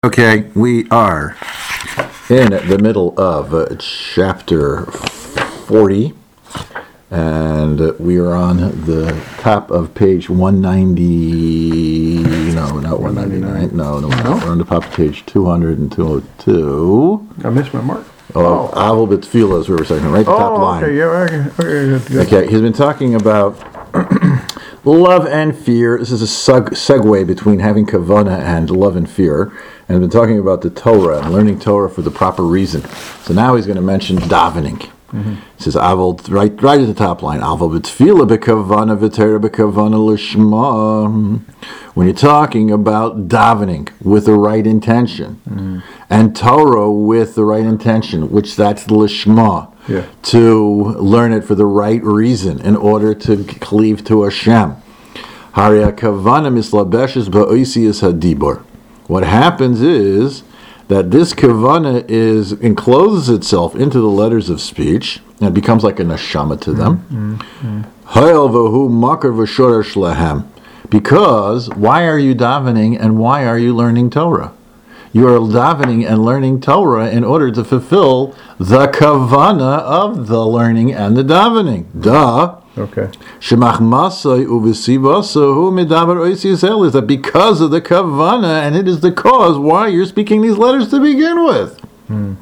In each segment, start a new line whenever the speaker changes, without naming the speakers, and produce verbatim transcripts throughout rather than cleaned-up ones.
Okay, we are in the middle of uh, chapter forty, and uh, we are on the top of page one ninety. No, not one ninety-nine. No, no, no. We're on the top of page two hundred and two oh two.
I missed my mark.
Oh, Aval B'Tefillah, as we were saying, right at the
oh,
top line.
okay, yeah, okay, okay, good.
Okay, he's been talking about love and fear. This is a seg- segue between having kavanah and love and fear. And I've been talking about the Torah and learning Torah for the proper reason. So now he's going to mention davening. Mm-hmm. He says, "Aval," right, right at the top line. "Aval b'tefillah b'kavana v'tera b'kavana l'shma." When you're talking about davening with the right intention, mm-hmm. and Torah with the right intention, which that's l'shma,
yeah.
to learn it for the right reason in order to cleave to Hashem. Harya kavana mislabeshes ba'oisiyas hadibor. What happens is that this kavana is encloses itself into the letters of speech, and it becomes like a neshama to them. Mm-hmm. Because why are you davening and why are you learning Torah? You are davening and learning Torah in order to fulfill the kavana of the learning and the davening. Duh.
Okay.
Is that because of the kavana, and it is the cause why you're speaking these letters to begin with. Hmm.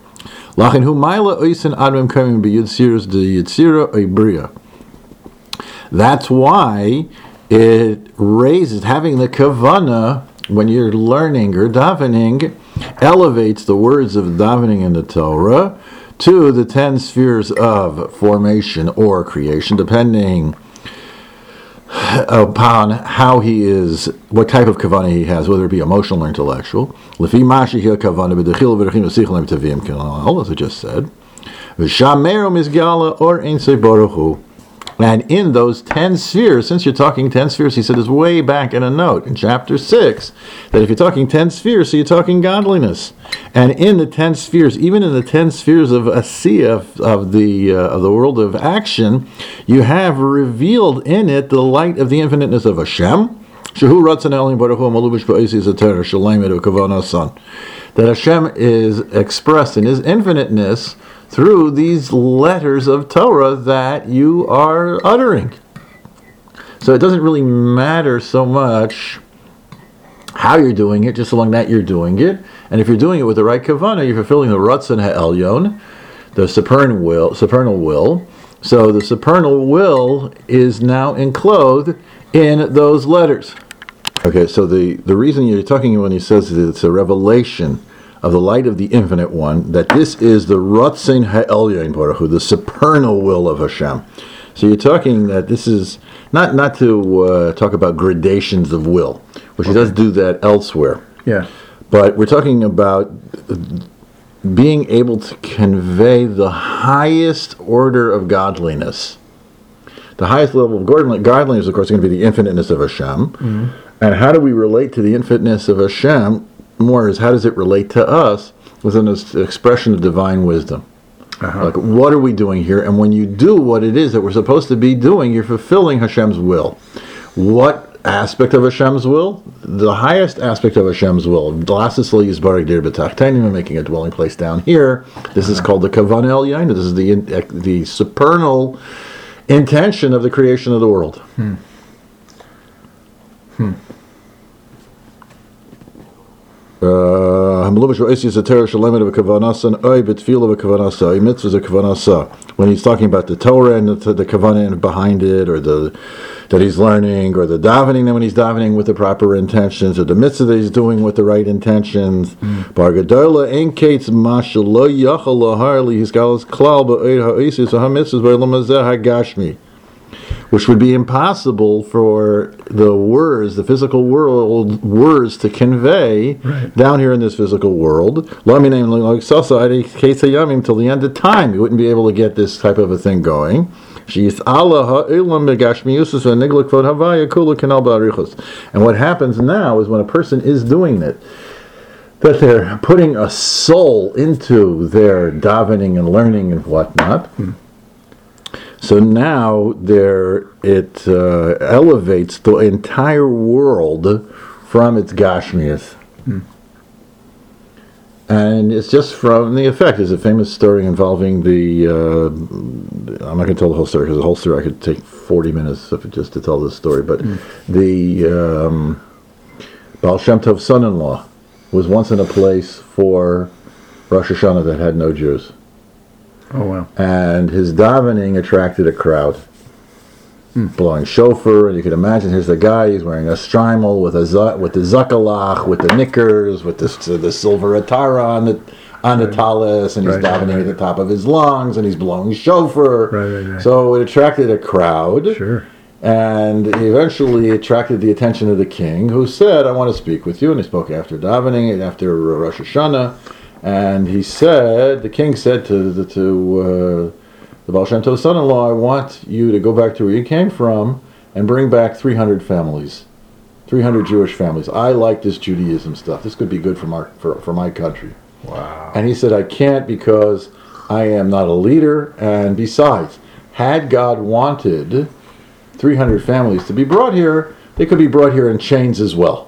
That's why it raises, having the kavana, when you're learning or davening, elevates the words of davening in the Torah to the ten spheres of formation or creation, depending upon how he is, what type of kavanah he has, whether it be emotional or intellectual. As I just said. And in those ten spheres, since you're talking ten spheres, he said this way back in a note in chapter six, that if you're talking ten spheres, so you're talking godliness. And in the ten spheres, even in the ten spheres of Asiya, of, of the uh, of the world of action, you have revealed in it the light of the infiniteness of Hashem. That Hashem is expressed in His infiniteness through these letters of Torah that you are uttering. So it doesn't really matter so much how you're doing it, just so long that you're doing it. And if you're doing it with the right kavanah, you're fulfilling the Ratzon Ha'elyon, the supernal will, supernal will. So the supernal will is now enclosed in those letters. Okay, so the, the reason you're talking when he says that it's a revelation of the light of the Infinite One, that this is the Ratzon Ha'elyon Baruch Hu, the supernal will of Hashem. So you're talking that this is, not not to uh, talk about gradations of will, which okay. He does do that elsewhere.
Yeah.
But we're talking about being able to convey the highest order of godliness. The highest level of godliness, of course, is going to be the infiniteness of Hashem. Mm-hmm. And how do we relate to the infiniteness of Hashem? More is, how does it relate to us with an expression of divine wisdom? Uh-huh. Like, what are we doing here? And when you do what it is that we're supposed to be doing, you're fulfilling Hashem's will. What aspect of Hashem's will? The highest aspect of Hashem's will. Making a dwelling place down here. This uh-huh. is called the Kavanah Elyon. This is the the supernal intention of the creation of the world.
Hmm. Hmm.
Uh, when he's talking about the Torah and the, the kavanah behind it, or the that he's learning, or the davening, then when he's davening with the proper intentions, or the mitzvah that he's doing with the right intentions, which would be impossible for the words, the physical world, words to convey
right.
down here in this physical world. Till the end of time, you wouldn't be able to get this type of a thing going. And what happens now is when a person is doing it, that they're putting a soul into their davening and learning and whatnot. Hmm. So now there it uh, elevates the entire world from its gashmias. Hmm. And it's just from the effect. There's a famous story involving the, uh, I'm not going to tell the whole story, because the whole story I could take forty minutes of it just to tell this story, but mm. the um, Baal Shem Tov's son-in-law was once in a place for Rosh Hashanah that had no Jews.
Oh, wow.
And his davening attracted a crowd. Mm. Blowing shofar, and you can imagine here's the guy, he's wearing a strimal with a with the zakalach, with the knickers, with this uh, the silver atara on the on right. the talis, and he's right, davening right. at the top of his lungs, and he's blowing shofar.
Right, right, right.
So it attracted a crowd.
Sure.
And eventually attracted the attention of the king, who said, "I want to speak with you." And he spoke after davening, and after Rosh Hashanah, and he said, the king said to the to. Uh, The Baal Shem Tov's son-in-law, I want you to go back to where you came from and bring back three hundred families, three hundred Jewish families. I like this Judaism stuff. This could be good for my, for, for my country.
Wow.
And he said, I can't because I am not a leader. And besides, had God wanted three hundred families to be brought here, they could be brought here in chains as well.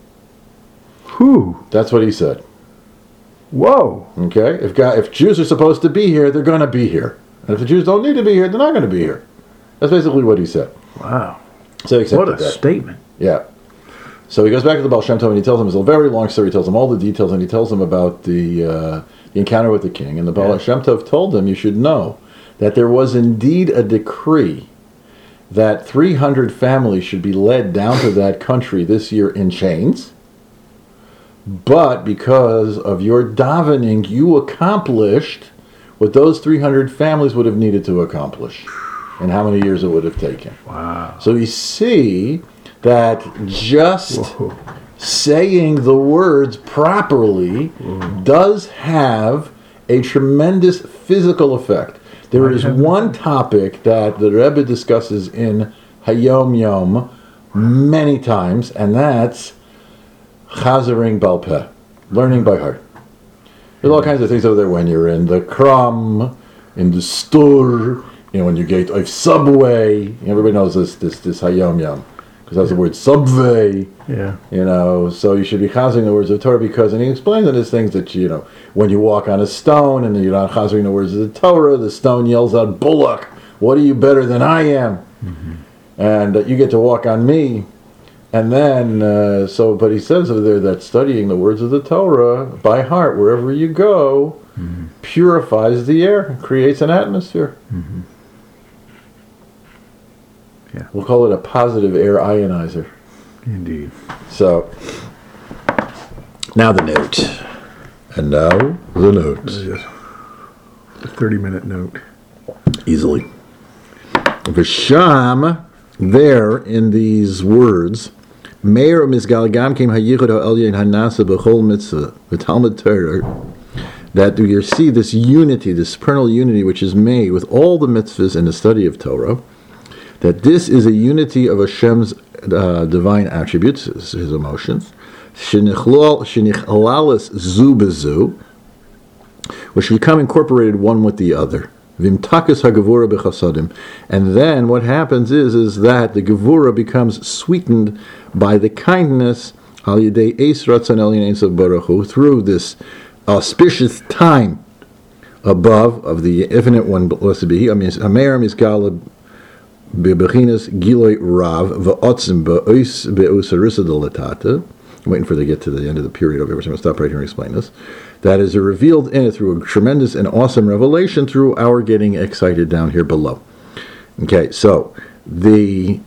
Whew.
That's what he said.
Whoa.
Okay? If God, if Jews are supposed to be here, they're going to be here. And if the Jews don't need to be here, they're not going to be here. That's basically what he said.
Wow.
So he accepted
what a
that.
statement.
Yeah. So he goes back to the Baal Shem Tov and he tells him, it's a very long story, he tells him all the details, and he tells him about the, uh, the encounter with the king. And the Baal yeah. Shem Tov told him, you should know that there was indeed a decree that three hundred families should be led down to that country this year in chains. But because of your davening, you accomplished what those three hundred families would have needed to accomplish, and how many years it would have taken.
Wow.
So you see that just
Whoa.
saying the words properly Whoa. does have a tremendous physical effect. There I is one topic that the Rebbe discusses in Hayom Yom many times, and that's Chazering Bal Peh, learning by heart. There's all kinds of things over there when you're in the Kram, in the store, you know, when you get a subway. Everybody knows this this this Hayom Yom, because that's the word subway.
Yeah.
You know, so you should be chazering the words of Torah because, and he explains that there's things that, you know, when you walk on a stone and you're not chazering the words of the Torah, the stone yells out, "Bullock, what are you better than I am?" Mm-hmm. And uh, you get to walk on me. And then, uh, so, but he says over there that studying the words of the Torah by heart, wherever you go, mm-hmm. purifies the air, creates an atmosphere.
Mm-hmm. Yeah.
We'll call it a positive air ionizer.
Indeed.
So, now the note. And now the note.
The thirty-minute note.
Easily. V'sham, there in these words, Meir Mizgalgam came Hayichud Ha'elyon Hanasa B'chol Mitzvah V'Talmud Torah, that you see this unity, this supernal unity which is made with all the mitzvahs in the study of Torah, that this is a unity of Hashem's uh, divine attributes, his, his emotions, Shenichalalis Zu B'Zu, which become incorporated one with the other. Vimtakas hagavura b'chasadim, and then what happens is is that the gevura becomes sweetened by the kindness al yedei eis ratzon elyon Eisav Baruch Hu, through this auspicious time above of the infinite one, blessed be He. I mean, Amer Mizgal bebechinas giloi rav va'otzim ba'ois be'usarisa delatata. I'm waiting for they to get to the end of the period over here, so I'm going to stop right here and explain this. That is revealed in it through a tremendous and awesome revelation through our getting excited down here below. Okay, so the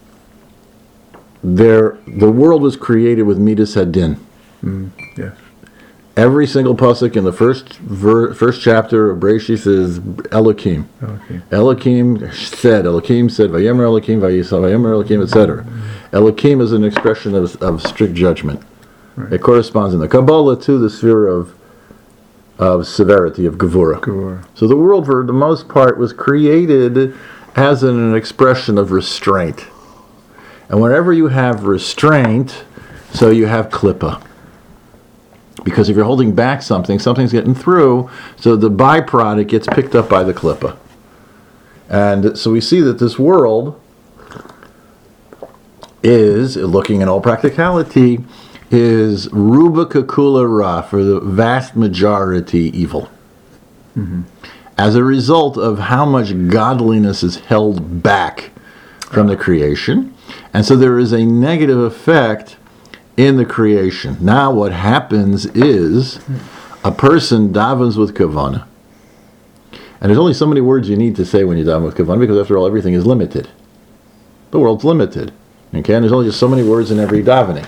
there the world was created with Midas Hadin.
Mm, yeah.
Every single pasuk in the first ver, first chapter of Bereshith is Elohim.
Okay.
Elohim said, Elohim said, Vayemer Elohim, Vayisa, Vayemer Elohim, et cetera. Mm-hmm. Elohim is an expression of, of strict judgment. Right. It corresponds in the Kabbalah to the sphere of of severity, of Gevurah.
Gevurah.
So the world, for the most part, was created as an, an expression of restraint. And whenever you have restraint, so you have klippa. Because if you're holding back something, something's getting through, so the byproduct gets picked up by the klippa. And so we see that this world is, looking in all practicality, is ruba kakula ra, for the vast majority evil.
Mm-hmm.
As a result of how much godliness is held back from the creation. And so there is a negative effect in the creation. Now what happens is a person davens with kavanah. And there's only so many words you need to say when you daven with kavanah, because after all, everything is limited. The world's limited. Okay, and there's only just so many words in every davening.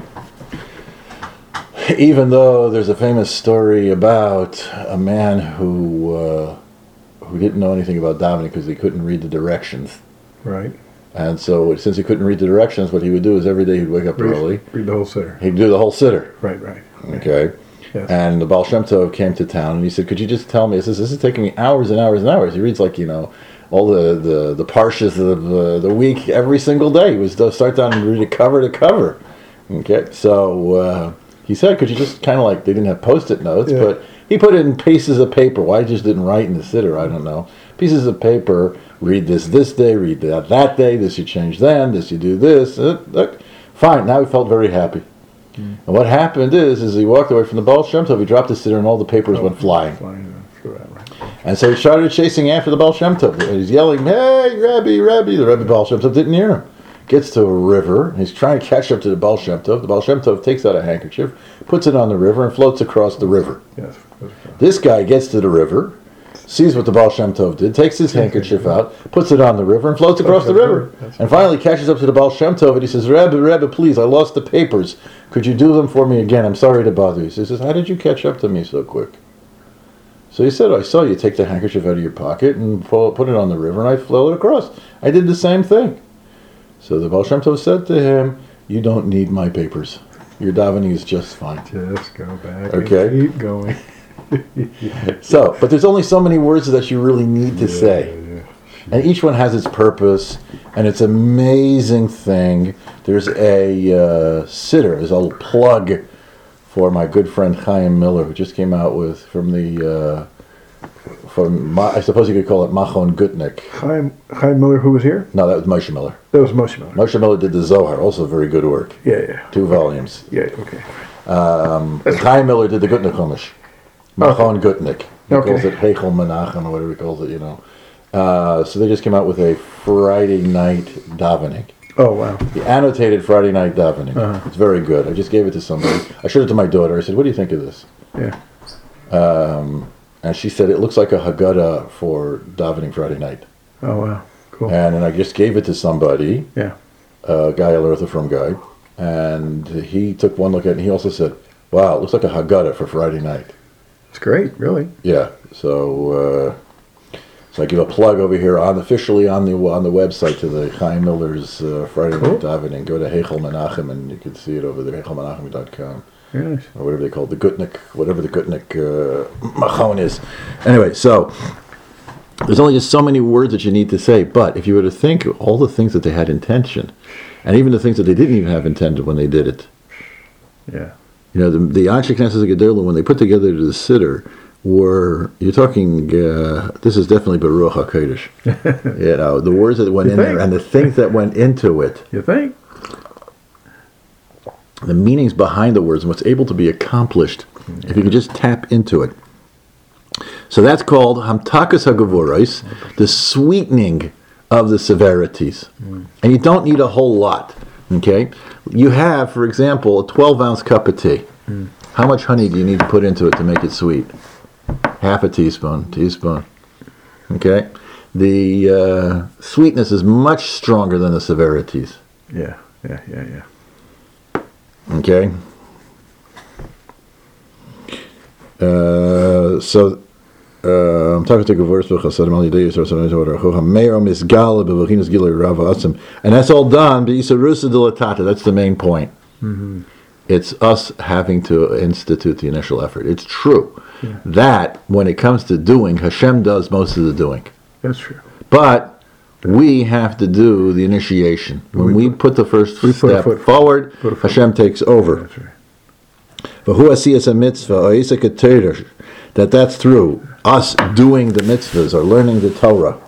Even though there's a famous story about a man who uh, who didn't know anything about davening because he couldn't read the directions.
Right.
And so since he couldn't read the directions, what he would do is every day he'd wake up
Read,
early.
read the whole sitter.
He'd do the whole sitter.
Right, right.
Okay.
Yes.
And the Baal Shem Tov came to town and he said, could you just tell me, this is, this is taking me hours and hours and hours. He reads like, you know, all the, the, the parshas of the, the week every single day. He was to start down and read it cover to cover. Okay. So uh, he said, could you just kind of like, they didn't have post-it notes,
Yeah.
but he put it in pieces of paper. Why he just didn't write in the sitter, I don't know. Pieces of paper, read this this day, read that that day, this you change then, this you do this. Uh, look, fine, now he felt very happy. Mm. And what happened is, is he walked away from the Baal Shem Tov, he dropped the sitter and all the papers
Oh,
went flying.
flying uh, through that, right.
And so he started chasing after the Baal Shem Tov. And he's yelling, hey, Rabbi, Rabbi. The Rabbi Baal Shem Tov didn't hear him. Gets to a river, he's trying to catch up to the Baal Shem Tov. The Baal Shem Tov takes out a handkerchief, puts it on the river, and floats across the river.
Yes.
This guy gets to the river, sees what the Baal Shem Tov did, takes his handkerchief out, puts it on the river, and floats across the river. And finally catches up to the Baal Shem Tov, and he says, Rebbe, Rebbe, please, I lost the papers. Could you do them for me again? I'm sorry to bother you. He says, how did you catch up to me so quick? So he said, I saw you take the handkerchief out of your pocket and pull, put it on the river, and I floated across. I did the same thing. So the Baal Shem Tov said to him, you don't need my papers. Your davening is just fine.
Just go back
Okay.
and keep going.
So, but there's only so many words that you really need to
Yeah,
say.
yeah.
And each one has its purpose, and it's an amazing thing. There's a uh, sitter, there's a little plug for my good friend Chaim Miller, who just came out with, from the, uh, from, Ma- I suppose you could call it Machon Gutnick.
Chaim, Chaim Miller, who was here?
No, that was Moshe Miller.
That was Moshe Miller.
Moshe Miller did the Zohar, also very good work.
Yeah, yeah.
Two volumes.
Yeah, okay.
Um, Chaim Miller did the Gutnick Chumash. Machon Gutnick. He
Okay.
calls it Heichel Menachem, or whatever he calls it, you know. Uh, so they just came out with a Friday night davening.
Oh, wow.
The annotated Friday night davening.
Uh-huh.
It's very good. I just gave it to somebody. I showed it to my daughter. I said, what do you think of this?
Yeah.
Um, and she said, it looks like a Haggadah for davening Friday night.
Oh, wow. Cool.
And then I just gave it to somebody,
Yeah.
a guy, a Eartha from guy, and he took one look at it, and he also said, wow, it looks like a Haggadah for Friday night.
It's great, really.
Yeah, so uh, so I give a plug over here on officially on the on the website to the Chaim Miller's uh, Friday
Cool.
night davening. Go to Heichel Menachem and you can see it over there, heichel menachem dot com
Very nice.
or whatever they call it, the Gutnick, whatever the Gutnick uh, Machon is. Anyway, so there's only just so many words that you need to say, but if you were to think of all the things that they had intention, and even the things that they didn't even have intended when they did it.
Yeah.
You know, the, the Anshe Knesset Gedolim, when they put together the Siddur, were, you're talking, uh, this is definitely Baruch HaKodesh. You know, the words that went
You
in
think?
there and the things that went into it,
You think?
the meanings behind the words and what's able to be accomplished, if you could just tap into it. So that's called Hamtakas HaGavorais, the sweetening of the severities. Mm. And you don't need a whole lot, okay? You have, for example, a twelve ounce cup of tea. Mm. How much honey do you need to put into it to make it sweet? Half a teaspoon, teaspoon. Okay? The uh, sweetness is much stronger than the severities.
Yeah, yeah, yeah, yeah.
Okay? Uh, so, uh, I'm talking to Gavor's and that's all done, but that's the main point.
Mm-hmm.
It's us having to institute the initial effort. It's true
Yeah.
that when it comes to doing, Hashem does most of the doing.
That's true.
But we have to do the initiation. When we,
We
we put the first
we put a
step
foot-
forward,
put a foot-
Hashem takes over.
That's right.
V'hu asiyas ha-mitzvah, or isa keterer, that that's through us doing the mitzvahs or learning the Torah.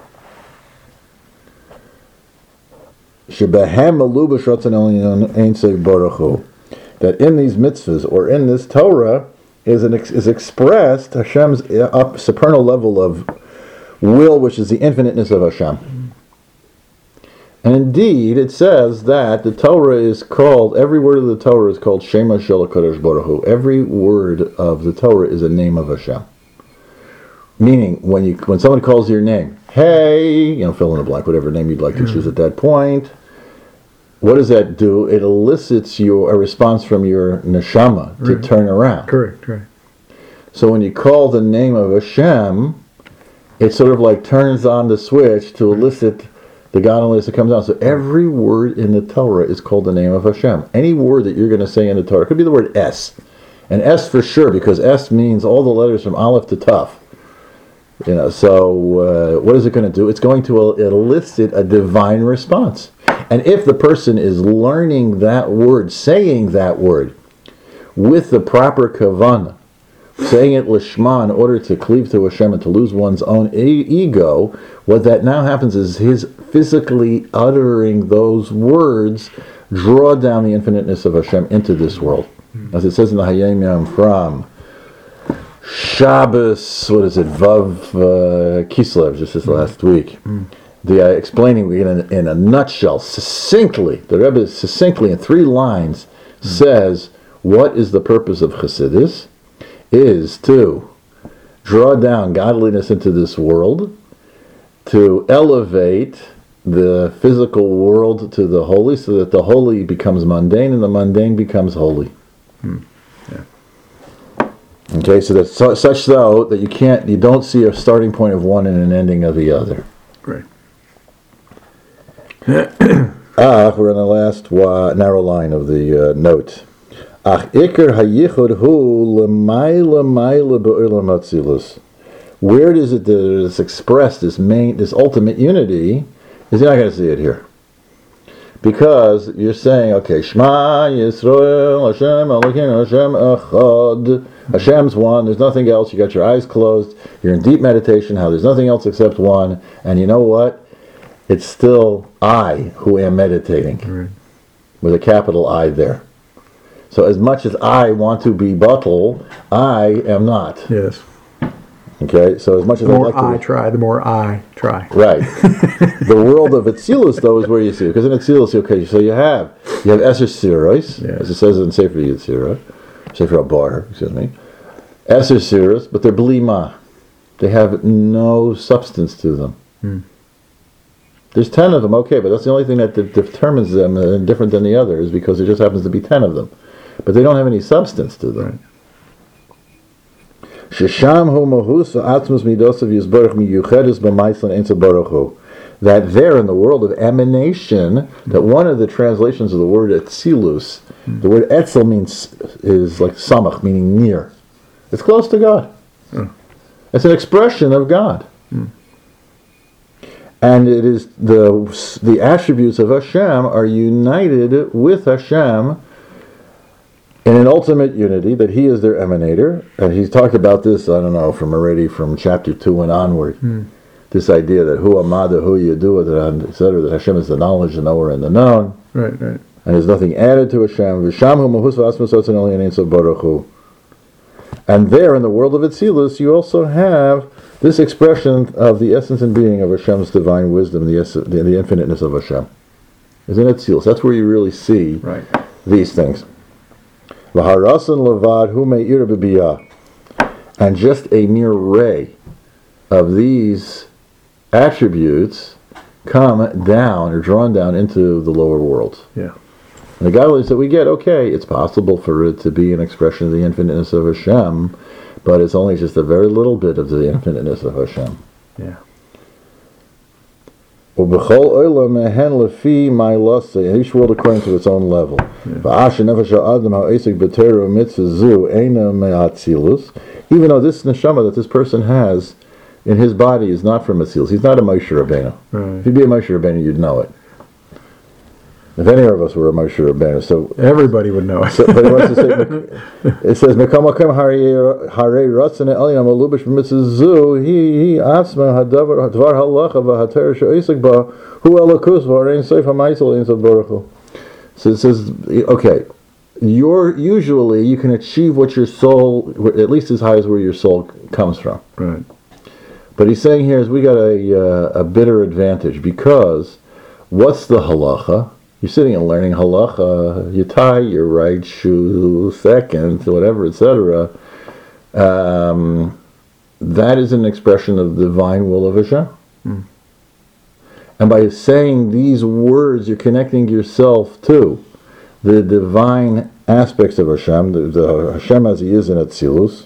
Shebehem alu b'shratzon elyon ein tzeg baruch hu. that in these mitzvahs or in this Torah is an is expressed Hashem's up supernal level of will, which is the infiniteness of Hashem. And indeed, it says that the Torah is called, every word of the Torah is called Shema Shel HaKadosh Baruch Hu. Every word of the Torah is a name of Hashem. Meaning, when you when someone calls your name, hey, you know, fill in the blank, whatever name you'd like to choose at that point, what does that do? It elicits your a response from your neshama to
Right.
turn around.
Correct, right.
So when you call the name of Hashem, it sort of like turns on the switch to elicit the godliness that comes out. So every word in the Torah is called the name of Hashem. Any word that you're going to say in the Torah, it could be the word S. And S for sure, because S means all the letters from Aleph to Taf. You know, so uh, what is it going to do? It's going to elicit a divine response. And if the person is learning that word, saying that word, with the proper kavanah, saying it lishma in order to cleave to Hashem and to lose one's own e- ego, what that now happens is his physically uttering those words draw down the infiniteness of Hashem into this world. As it says in the Hayom Yom from Shabbos, what is it, Vav uh, Kislev, just this last week. The uh, explaining in a, in a nutshell, succinctly, the Rebbe succinctly in three lines says, what is the purpose of Chassidus? Is to draw down godliness into this world, to elevate the physical world to the holy, so that the holy becomes mundane and the mundane becomes holy.
Hmm. Yeah.
Okay, so that's su- such so that you can't, you don't see a starting point of one and an ending of the other.
Great.
Ah, we're on the last wa- narrow line of the uh, note. Ach ikar hayichud hu l'mayla mayla be'olam hatzilus. Where is it that it's expressed, this main, this ultimate unity? Is you're not going to see it here. Because you're saying, okay, Shema Yisrael, Hashem Elokeinu, Hashem Echad. Hashem's one, there's nothing else. You got your eyes closed. You're in deep meditation, how there's nothing else except one. And you know what? It's still I who am meditating.
Right.
With a capital I there. So as much as I want to be Batal, I am not.
Yes.
Okay, so as much as
The
I
more
like to
I
be,
try, the more I try.
right. The world of Atzilus, though, is where you see it. Because in Atzilus, okay, so you have you have Eser Siros,
Yes.
as it says in Sefer Yetzirah, Sefer Abar, excuse me. Eser Siros, but they're blima. They have no substance to them.
Hmm.
There's ten of them, okay, but that's the only thing that de- determines them uh, different than the others, because there just happens to be ten of them. But they don't have any substance to them.
Right.
Shesham hu mahus v'atzmus midosav yizbarach miyuchedes b'maislan ensa baruch hu. That there in the world of emanation, that one of the translations of the word etzilus, the word etzel means is like samach, meaning near. It's close to God.
Hmm.
It's an expression of God. And it is the the attributes of Hashem are united with Hashem in an ultimate unity, that He is their emanator. And he's talked about this, I don't know, from already from chapter two and onward.
Hmm.
This idea that Hu Amada, Hu Yadu, et cetera, that Hashem is the knowledge, the knower, and the known.
Right, right.
And there's nothing added to Hashem. V'sham hu mahus v'asmas otzen el yanein so baruch hu. And there, in the world of Atzilus, you also have this expression of the essence and being of Hashem's divine wisdom, the, ess- the, the infiniteness of Hashem. Is in Atzilus. That's where you really see
Right.
these things. V'harasan levad hu me'ir b'biyah. And just a mere ray of these attributes come down or drawn down into the lower world.
Yeah.
And the godliness that we get, okay, it's possible for it to be an expression of the infiniteness of Hashem, but it's only just a very little bit of the infiniteness of Hashem.
Yeah.
Ubechol olam mehen lefi ma'ilase, and each world according to its own level. Va'asher nefesh ha'adam ha'esek b'teru mitzvah zu eina me'atzilus. Even though this neshama that this person has in his body is not from Atzilus. He's not a Moshe Rabbeinu.
Right.
If he'd be a Moshe Rabbeinu, you'd know it. If any of us were a Moshe Rabbeinu, so
Everybody would know it.
So, but it wants to say, it says, "Mekom makom harei ratzon elyon malubish b'mitzvah zu he he atzma hadavar dvar halacha v'hater she'isek ba hu elokus v'arein seif ha'maisel ein baruch hu." So it says, okay, you're usually you can achieve what your soul, at least as high as where your soul comes from.
Right.
But he's saying here is we got a uh, a bitter advantage, because what's the halacha? You're sitting and learning halacha. You tie your right shoe second, whatever, et cetera. Um, that is an expression of the divine will of Hashem.
Mm.
And by saying these words, you're connecting yourself to the divine aspects of Hashem, the, the Hashem as he is in Atzilus.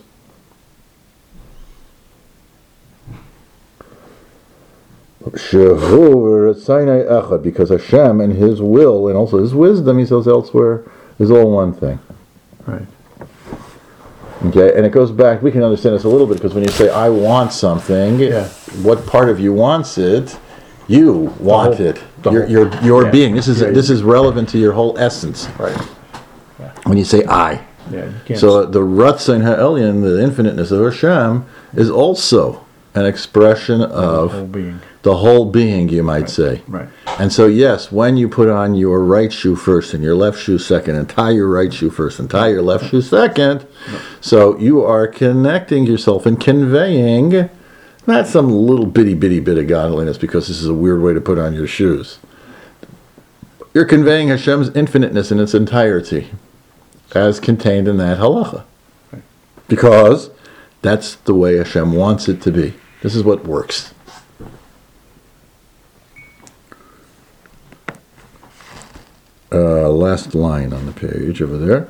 Because Hashem and his will and also his wisdom, he says elsewhere, is all one thing.
Right.
Okay, and it goes back, we can understand this a little bit, because when you say, I want something,
Yeah.
what part of you wants it? You want
whole-
it.
the
Your,
whole-
your, your
yeah.
being. This is
Yeah,
this
yeah.
is relevant to your whole essence.
Right.
When you say I.
Yeah. You can't.
So the Ratzon Ha'elyon, the infiniteness of Hashem, is also an expression of
whole being.
the whole being, you might say.
Right.
And so, yes, when you put on your right shoe first and your left shoe second, and tie your right shoe first and tie your left shoe second, so you are connecting yourself and conveying not some little bitty bitty bit of godliness because this is a weird way to put on your shoes. You're conveying Hashem's infiniteness in its entirety, as contained in that halacha. Because that's the way Hashem wants it to be. This is what works. Uh, last line on the page over there.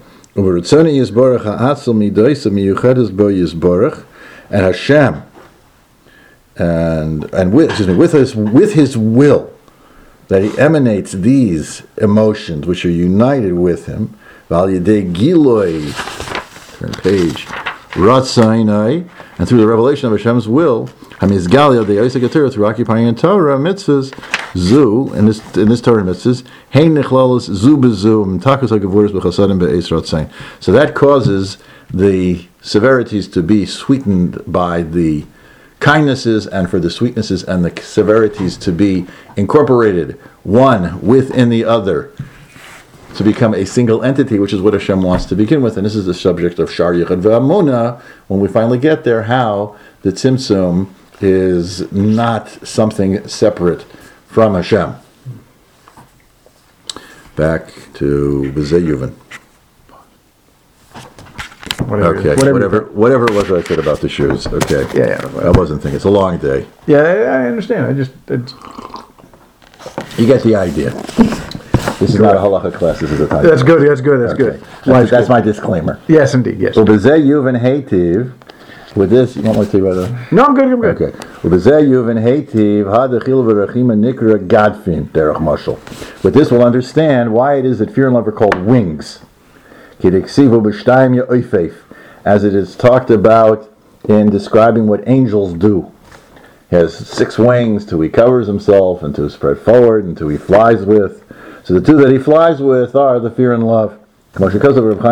And Hashem, and and with excuse me, with his with his will, that he emanates these emotions which are united with him. Val Yedei Giloi, turn page, Ratzainai, and through the revelation of Hashem's will, Hamizgalia the Isaac Torah, through occupying in Torah mitzvahs, Zu, in this in this Torah mitzvahs, Hein Nechlalos Zu Bezu, Takus HaGevuras B'Chasadim Be'ez Ratzain. So that causes the severities to be sweetened by the kindnesses, and for the sweetnesses and the severities to be incorporated one within the other, to become a single entity, which is what Hashem wants to begin with. And this is the subject of Shar Yichud V'Amuna, when we finally get there, how the Tzimtzum is not something separate from Hashem. Back to B'zeh Yuvan.
Whatever.
Okay,
Whatever.
whatever, whatever it was I said about the shoes. Okay.
Yeah, yeah.
I wasn't thinking. It's a long day.
Yeah, I, I understand. I just. It's,
You get the idea. This is not a halacha class. This is a time.
that's good. That's good. That's
Okay.
good.
That's,
Life's
that's
good.
my disclaimer.
Yes, indeed. Yes.
Ubezeh Yuvan Heitiv. With this, you want me to tell you about that?
No, I'm good. I'm good.
Okay. Ubezeh Yuvan Heitiv Hadachil v'Rachima Nikra Gadfin Derech Mashal. With this, we'll understand why it is that fear and love are called wings. Kidiksivu b'shtayim ya'oifeif, as it is talked about in describing what angels do. He has six wings to he covers himself and to spread forward and to he flies with. So the two that he flies with are the fear and love. Wings on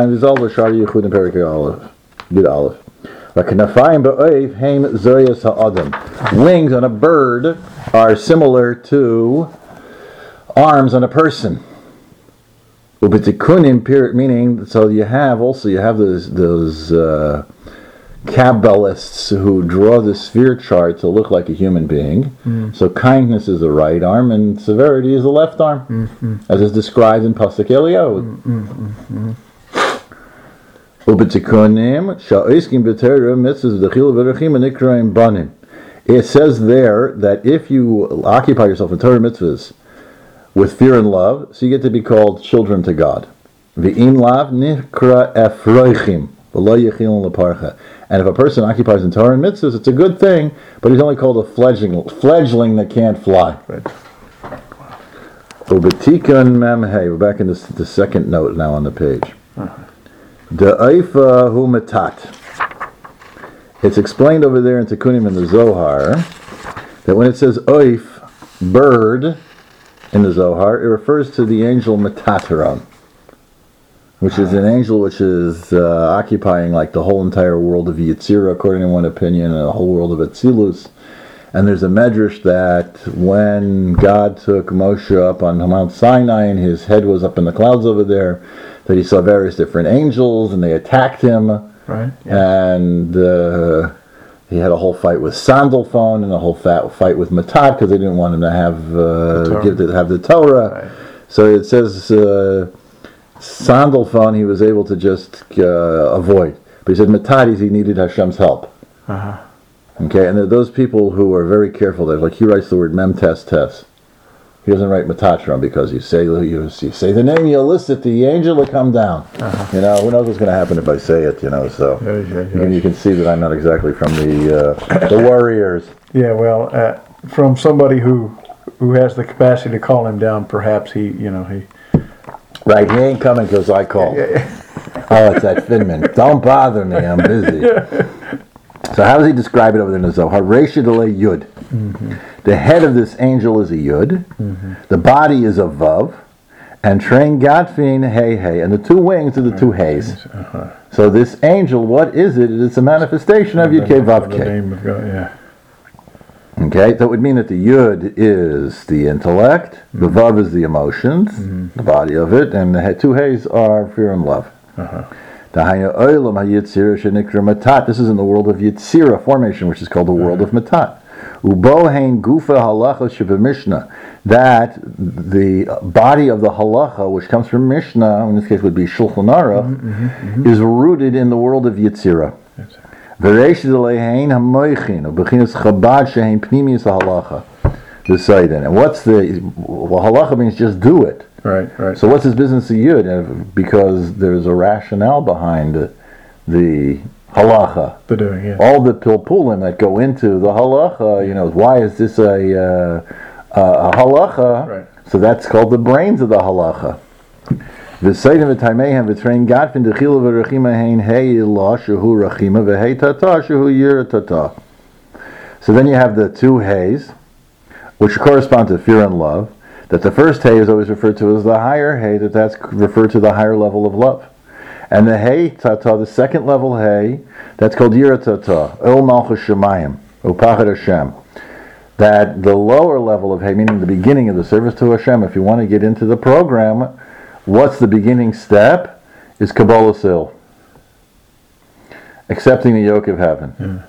a bird are similar to arms on a person. Meaning, so you have also you have those those uh, Kabbalists who draw the sphere chart to look like a human being. Mm. So kindness is the right arm and severity is the left arm, mm-hmm. as is described in Pasuk Eliyahu. Mm-hmm. It says there that if you occupy yourself in Torah mitzvahs with fear and love, so you get to be called children to God. V'im lav nikra efroichim. And if a person occupies in Torah and mitzvahs, it's a good thing, but he's only called a fledgling, fledgling that can't fly. Ubetikon memhei. We're back in this, the second note now on the page. Da'aifa hu metat. It's explained over there in Tikkunim in the Zohar that when it says oif, bird, in the Zohar, it refers to the angel Metatron, which is an angel which is uh, occupying like the whole entire world of Yetzirah, according to one opinion, and the whole world of Atzilus. And there's a medrash that when God took Moshe up on Mount Sinai and his head was up in the clouds over there, that he saw various different angels and they attacked him.
Right. Yeah.
And uh, he had a whole fight with Sandalphon and a whole fat fight with Matat because they didn't want him to have uh, give to have the Torah.
Right.
So it says uh, Sandalphon he was able to just uh, avoid, but he said Matat he needed Hashem's help.
Uh-huh.
Okay, and there are those people who are very careful. They're like he writes the word mem tes tes. He doesn't write Metatron because you say you, you say the name, you elicit the angel to come down. Uh-huh. You know, who knows what's going to happen if I say it? You know, so
Yeah, yeah,
you, can,
yeah.
you can see that I'm not exactly from the uh, the warriors.
Yeah, well, uh, from somebody who who has the capacity to call him down, perhaps he, you know, he.
Right, he ain't coming because I called.
Yeah, yeah.
Oh, it's that Finman. Don't bother me, I'm busy. So how does he describe it over there in the Zohar? Reisha Delay Yud. Mm-hmm. The head of this angel is a Yud. Mm-hmm. The body is a Vav. And Train Gatfin Hey Hey. And the two wings are the two Heys.
Uh-huh.
So this angel, what is it? It's a manifestation of Yud Kei Vav
The
Kei.
name of God, yeah.
Okay, that would mean that the Yud is the intellect, mm-hmm. the Vav is the emotions, mm-hmm. the body of it, and the two Heys are fear and love. Uh-huh. This is in the world of Yitzira formation, which is called the world of Matat. Ubohain gufa halacha sheba Mishnah. That the body of the halacha, which comes from Mishnah, in this case would be Shulchan Aruch, mm-hmm, mm-hmm. is rooted in the world of Yitzira. And what's the well, halacha means just do it.
Right, right.
So what's his business of Yud? Because there's a rationale behind the halacha.
The doing, yeah.
All the pilpulim that go into the halacha, you know, why is this a, uh, a halacha?
Right.
So that's called the brains of the halacha. V'seidim v'taimehem v'trein gatfin d'chila v'rechima hein hey ilah shehu rechima v'hei tata shehu yira tata. So then you have the two heys, which correspond to fear and love. That the first hay is always referred to as the higher hay, that that's referred to the higher level of love. And the hay tata, the second level hay, that's called yira tata, el malchus shemayim, upachad Hashem. That the lower level of hay, meaning the beginning of the service to Hashem, if you want to get into the program, what's the beginning step? Is Kabbalah Sil. Accepting the yoke of heaven. Yeah.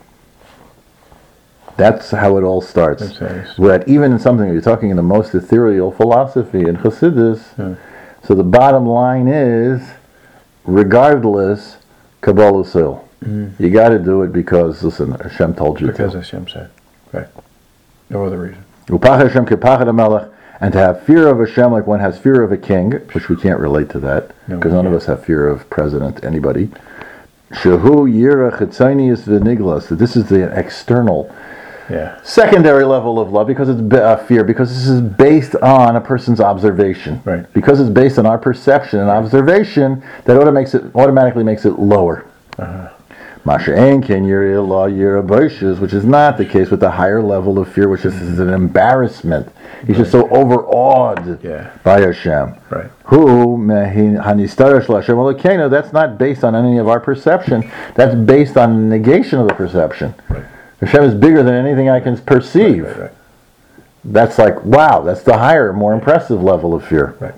That's how it all starts.
Nice.
But even in something, you're talking in the most ethereal philosophy in Chassidus, yeah. So the bottom line is, regardless, Kabbalah Sil. Mm-hmm. You got to do it because, listen, Hashem told you
because
to.
Because Hashem said. Right. No other reason.
Upachad Hashem kepachad HaMelech, and to have fear of Hashem like one has fear of a king, which we can't relate to that, because no, none of us have fear of president, anybody. Shehu yira chitzonius v'niglas, that this is the external, yeah. secondary level of love, because it's uh, fear, because this is based on a person's observation. Right. Because it's based on our perception and observation, that auto makes it, automatically makes it lower. Uh-huh. Masha'en ken yira la yira boishes, which is not the case with the higher level of fear, which is, is an embarrassment. He's right. just so overawed yeah. by Hashem. Right. Who hanistarash l'Hashem Elokeinu? That's not based on any of our perception. That's based on negation of the perception. Right. Hashem is bigger than anything I can perceive. Right, right, right. That's like, wow, that's the higher, more impressive level of fear. Right.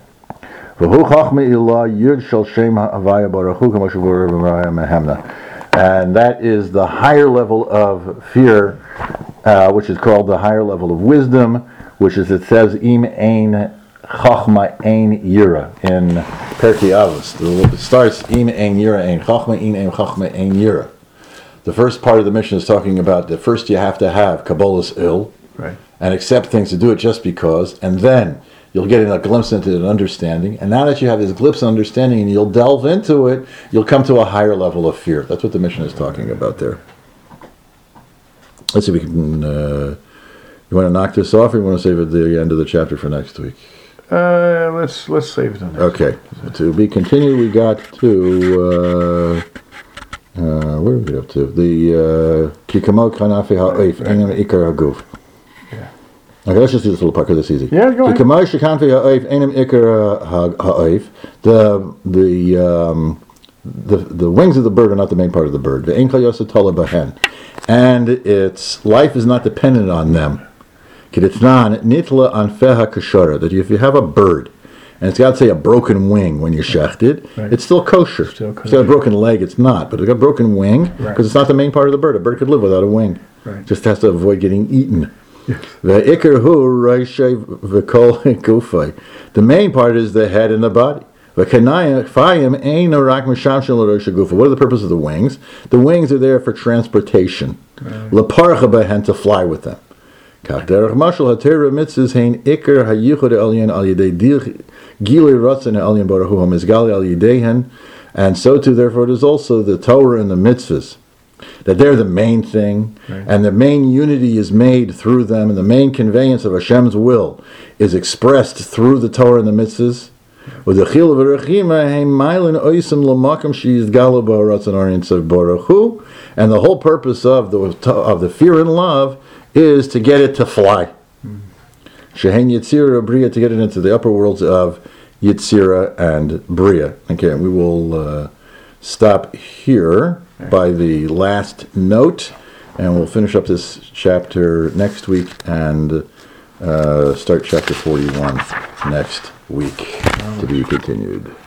And that is the higher level of fear, uh, which is called the higher level of wisdom, which is, it says, im ein chachma ein yira in Perkei Avos. It starts im ein yira ein chachma, im ein chachma ein yira. The first part of the mission is talking about that first you have to have Kabbalah's ill, right, and accept things to do it just because, and then you'll get a glimpse into an understanding, and now that you have this glimpse of understanding and you'll delve into it, you'll come to a higher level of fear. That's what the mission is talking about there. Let's see if we can, uh, you want to knock this off, or you want to save it the end of the chapter for next week?
Uh, let's let's save it. Next
okay. Week. To be continued, we got to... Uh, Uh, where are we up to? The Kikamo Kanafi Ha'oif Einam Ikar Haguf. Yeah. Okay, let's just do this little part because it's easy.
Yeah, go ahead.
Kikamo Shikanafi Ha'oif Einam Ikar Ha'oif. The the um the the wings of the bird are not the main part of the bird. The Ein Kayos Tala Bahen, and its life is not dependent on them. Kiditnan Nitla Anfeha Kashara. That if you have a bird, and it's got to say a broken wing when you shecht it,
Right.
it's still kosher.
Still
If it's got a
kosher.
broken leg, it's not. But if it's got a broken wing, because
Right.
it's not the main part of the bird. A bird could live without a wing.
Right.
Just has to avoid getting eaten. The ikar hu reishay v'kol gufay. The main part is the head and the body. V'kanayim fayim ein rak mishamshel l'rosh gufa. What are the purpose of the wings? The wings are there for transportation. Leparcha behen, to fly with them. Kach derech mashal hatera mitzvahs hein ikar hayichud elyon al yedei gilei ratzon elyon baruch hu hamizgali al yedeihen. And so too, therefore, it is also the Torah and the mitzvahs, that they're the main thing,
Right.
and the main unity is made through them, and the main conveyance of Hashem's will is expressed through the Torah and the mitzvahs. With the chil v'rechima heim mylin oisim l'makam she'yizgalo ba'aratzon oriented baruch hu, and the whole purpose of the of the fear and love is to get it to fly. Shehen Yitzira Bria, to get it into the upper worlds of Yitzira and Bria. Okay, we will uh, stop here by the last note, and we'll finish up this chapter next week and uh, start chapter forty-one next week to be continued.